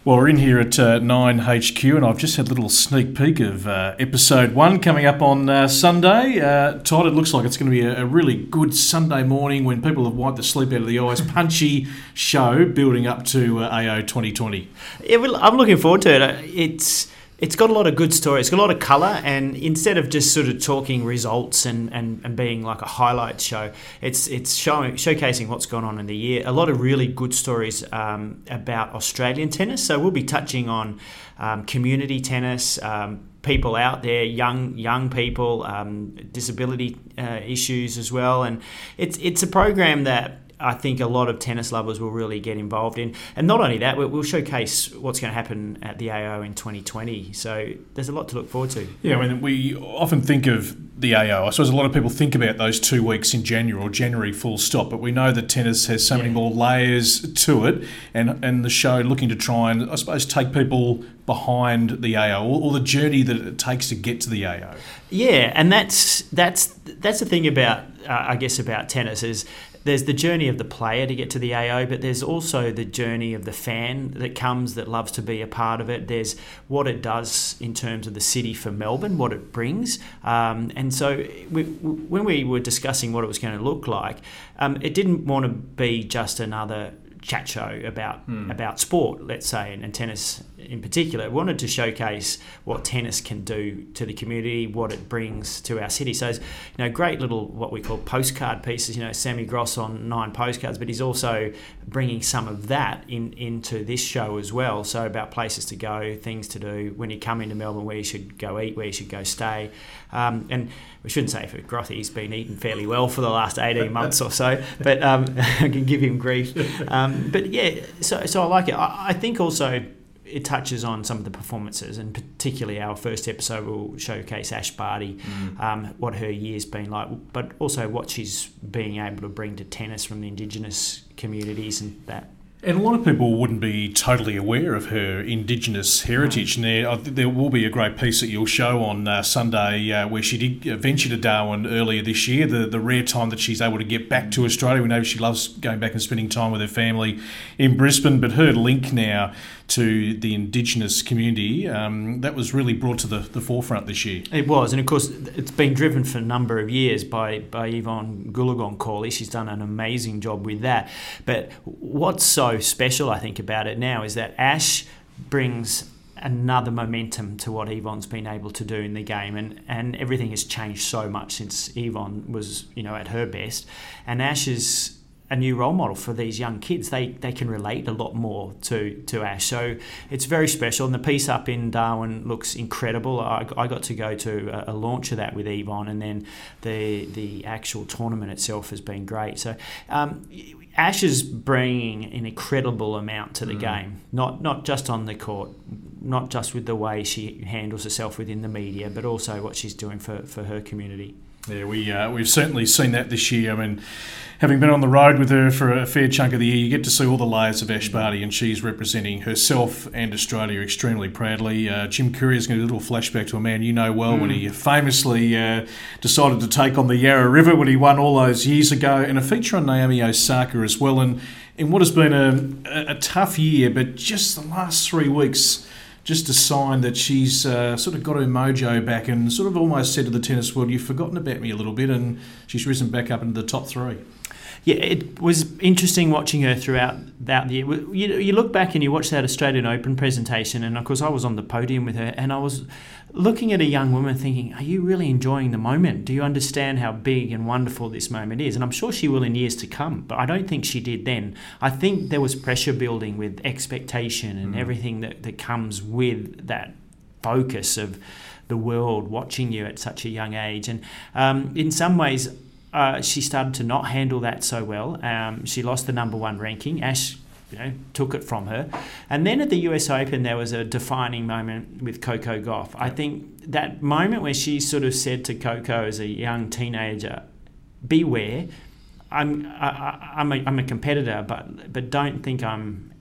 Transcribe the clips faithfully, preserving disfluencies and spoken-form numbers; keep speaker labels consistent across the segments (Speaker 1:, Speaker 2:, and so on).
Speaker 1: Well, we're in here at uh, nine H Q, and I've just had a little sneak peek of uh, episode one coming up on uh, Sunday. Uh, Todd, it looks like it's going to be a, a really good Sunday morning when people have wiped the sleep out of the eyes. Punchy show building up to uh, A O twenty twenty.
Speaker 2: Yeah, well, I'm looking forward to it. It's it's got a lot of good story. It's got a lot of colour, and instead of just sort of talking results and, and, and being like a highlight show, it's it's showing showcasing what's gone on in the year. A lot of really good stories um, about Australian tennis. So we'll be touching on um, community tennis, um, people out there, young young people, um, disability uh, issues as well, and it's it's a program that I think a lot of tennis lovers will really get involved in. And not only that, we'll showcase what's going to happen at the A O in twenty twenty. So there's a lot to look forward to.
Speaker 1: Yeah, I mean, we often think of the A O. I suppose a lot of people think about those two weeks in January or January full stop, but we know that tennis has so many
Speaker 2: Yeah.
Speaker 1: more layers to it, and, and the show looking to try and, I suppose, take people behind the A O, or, or the journey that it takes to get to the A O.
Speaker 2: Yeah, and that's that's that's the thing about, uh, I guess, about tennis is there's the journey of the player to get to the A O, but there's also the journey of the fan that comes that loves to be a part of it. There's what it does in terms of the city for Melbourne, what it brings. Um, and so we, when we were discussing what it was going to look like, um, it didn't want to be just another chat show about hmm. about sport, let's say, and, and tennis in particular. It wanted to showcase what tennis can do to the community, what it brings to our city. So, you know, great little what we call postcard pieces. You know, Sammy Gross on nine postcards, but he's also bringing some of that in into this show as well. So about places to go, things to do when you come into Melbourne, where you should go eat, where you should go stay. Um, and we shouldn't say for Grothy, he's been eating fairly well for the last eighteen months or so, but um, I can give him grief. Um, but yeah, so so I like it. I, I think also it touches on some of the performances, and particularly our first episode will showcase Ash Barty, mm. um, what her year's been like, but also what she's being able to bring to tennis from the Indigenous communities and that.
Speaker 1: And a lot of people wouldn't be totally aware of her Indigenous heritage. And there, I think there will be a great piece that you'll show on uh, Sunday uh, where she did venture to Darwin earlier this year, the, the rare time that she's able to get back to Australia. We know she loves going back and spending time with her family in Brisbane, but her link now to the Indigenous community, um, that was really brought to the, the forefront this year.
Speaker 2: It was, and of course it's been driven for a number of years by, by Yvonne Goolagong-Cawley. She's done an amazing job with that. But what's so special, I think, about it now is that Ash brings another momentum to what Yvonne's been able to do in the game, and, and everything has changed so much since Yvonne was, you know, at her best. And Ash is a new role model for these young kids. They they can relate a lot more to, to Ash. So it's very special. And the piece up in Darwin looks incredible. I, I got to go to a, a launch of that with Yvonne, and then the the actual tournament itself has been great. So um, Ash is bringing an incredible amount to the mm. game, not not just on the court, not just with the way she handles herself within the media, but also what she's doing for, for her community.
Speaker 1: Yeah, we, uh, we've certainly seen that this year. I mean, having been on the road with her for a fair chunk of the year, you get to see all the layers of Ash Barty, and she's representing herself and Australia extremely proudly. Uh, Jim Courier is going to do a little flashback to a man you know well mm. when he famously uh, decided to take on the Yarra River when he won all those years ago, and a feature on Naomi Osaka as well. And in what has been a, a tough year, but just the last three weeks, just a sign that she's uh, sort of got her mojo back and sort of almost said to the tennis world, you've forgotten about me a little bit, and she's risen back up into the top three.
Speaker 2: Yeah, it was interesting watching her throughout that year. You, you look back and you watch that Australian Open presentation, and of course I was on the podium with her, and I was looking at a young woman thinking, are you really enjoying the moment? Do you understand how big and wonderful this moment is? And I'm sure she will in years to come, but I don't think she did then. I think there was pressure building with expectation and mm. everything that, that comes with that focus of the world watching you at such a young age. And um, in some ways, Uh, she started to not handle that so well. Um, she lost the number one ranking. Ash, you know, took it from her. And then at the U S Open, there was a defining moment with Coco Gauff. I think that moment where she sort of said to Coco as a young teenager, beware, I'm I, I'm, a, I'm a competitor, but but don't think I'm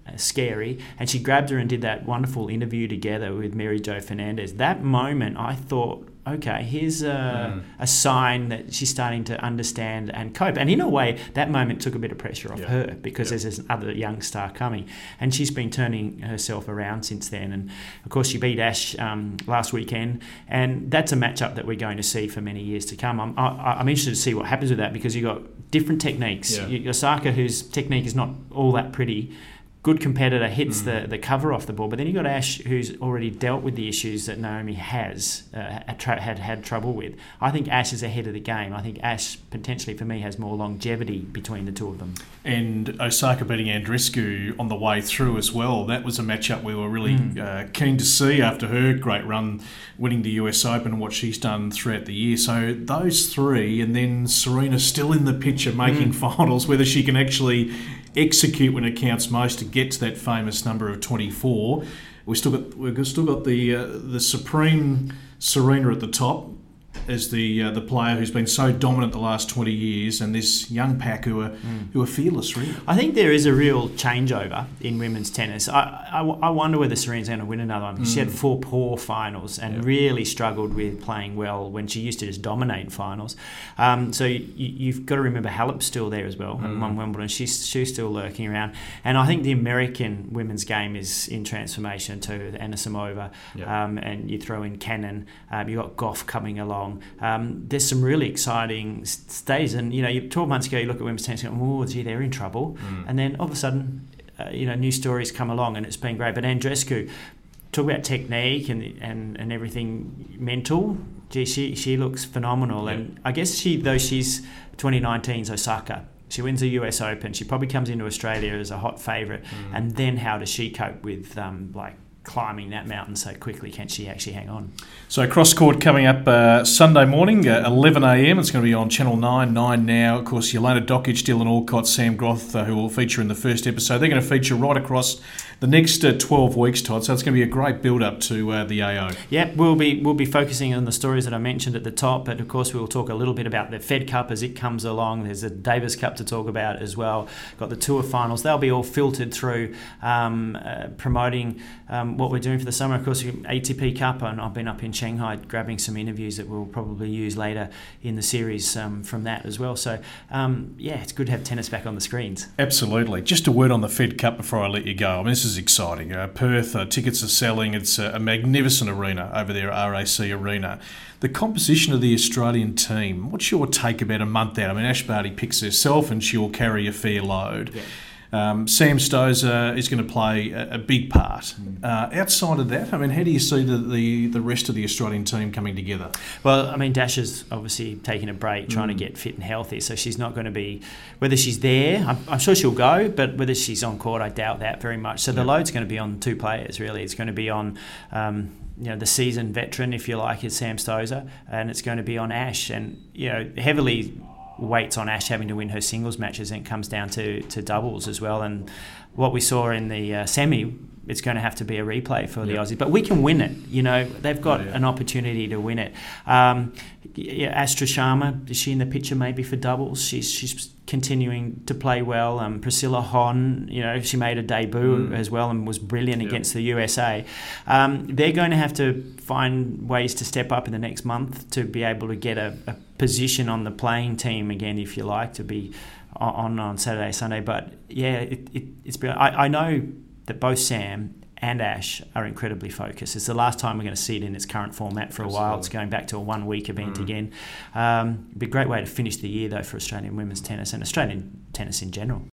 Speaker 2: uh, scary, and she grabbed her and did that wonderful interview together with Mary Jo Fernandez. That moment, I thought, okay, here's a, mm. a sign that she's starting to understand and cope. And in a way, that moment took a bit of pressure off
Speaker 1: yeah.
Speaker 2: her because
Speaker 1: yeah.
Speaker 2: there's this other young star coming. And she's been turning herself around since then. And, of course, she beat Ash um, last weekend. And that's a matchup that we're going to see for many years to come. I'm, I, I'm interested to see what happens with that because you've got different techniques.
Speaker 1: Yeah.
Speaker 2: Osaka, whose technique is not all that pretty, good competitor, hits mm. the, the cover off the ball. But then you've got Ash, who's already dealt with the issues that Naomi has uh, had, had had trouble with. I think Ash is ahead of the game. I think Ash, potentially for me, has more longevity between the two of them.
Speaker 1: And Osaka beating Andreescu on the way through as well. That was a matchup we were really mm. uh, keen to see after her great run winning the U S Open and what she's done throughout the year. So those three, and then Serena still in the picture making mm. finals, whether she can actually execute when it counts most to get to that famous number of twenty-four. We've still got we've still got the uh, the supreme Serena at the top as the uh, the player who's been so dominant the last twenty years, and this young pack who are mm. who are fearless, really.
Speaker 2: I think there is a real changeover in women's tennis. I, I, I wonder whether Serena's going to win another one. Mm. She had four poor finals and yep. really struggled with playing well when she used to just dominate finals. Um, so you, you've got to remember Halep's still there as well, mm. and won Wimbledon. She's she's still lurking around. And I think the American women's game is in transformation too. Anna Samova, yep. um, and you throw in Cannon. Um, you've got Goff coming along. Um, there's some really exciting stays, and you know, you, twelve months ago you look at women's tennis and go, oh, gee, they're in trouble, mm. and then all of a sudden, uh, you know, new stories come along, and it's been great. But Andreescu, talk about technique and and, and everything mental. Gee, she she looks phenomenal, yeah. and I guess she though she's twenty nineteen's Osaka. She wins the U S Open. She probably comes into Australia as a hot favourite, mm. and then how does she cope with um, like? climbing that mountain so quickly? Can she actually hang on?
Speaker 1: So cross court coming up uh, Sunday morning, uh, eleven a.m. It's going to be on Channel nine, nine now. Of course, Jelena Dokic, Dylan Alcott, Sam Groth, uh, who will feature in the first episode. They're going to feature right across the next uh, twelve weeks, Todd. So it's going to be a great build-up to uh, the A O.
Speaker 2: Yeah, we'll be we'll be focusing on the stories that I mentioned at the top, but of course we'll talk a little bit about the Fed Cup as it comes along. There's a Davis Cup to talk about as well. Got the Tour finals. They'll be all filtered through um, uh, promoting um, what we're doing for the summer. Of course, A T P Cup, and I've been up in Shanghai grabbing some interviews that we'll probably use later in the series um, from that as well. So, um, yeah, it's good to have tennis back on the screens.
Speaker 1: Absolutely. Just a word on the Fed Cup before I let you go. I mean, this is exciting. Uh, Perth, uh, tickets are selling. It's a, a magnificent arena over there at R A C Arena. The composition of the Australian team, what's your take about a month out? I mean, Ash Barty picks herself and she'll carry a fair load. Yeah. Um, Sam Stosur is going to play a, a big part. Uh, outside of that, I mean, how do you see the, the, the rest of the Australian team coming together?
Speaker 2: Well, I mean, Dasha's obviously taking a break, trying mm. to get fit and healthy, so she's not going to be, whether she's there, I'm, I'm sure she'll go, but whether she's on court, I doubt that very much. So yeah. the load's going to be on two players, really. It's going to be on... Um, you know, the seasoned veteran, if you like, is Sam Stosur, and it's going to be on Ash, and you know, heavily weights on Ash having to win her singles matches, and it comes down to, to doubles as well. And what we saw in the uh, semi, it's going to have to be a replay for the yep. Aussies, but we can win it. You know, they've got oh, yeah. an opportunity to win it. Um, yeah, Astra Sharma, is she in the picture maybe for doubles? She's she's continuing to play well. Um, Priscilla Hon, you know, she made a debut mm. as well and was brilliant yep. against the U S A. Um, they're going to have to find ways to step up in the next month to be able to get a, a position on the playing team again, if you like, to be on on Saturday, Sunday. But yeah, it, it, it's been, I, I know that both Sam and Ash are incredibly focused. It's the last time we're going to see it in its current format for a Absolutely. while. It's going back to a one-week event mm. again. Um, it'd be a great way to finish the year, though, for Australian women's tennis and Australian tennis in general.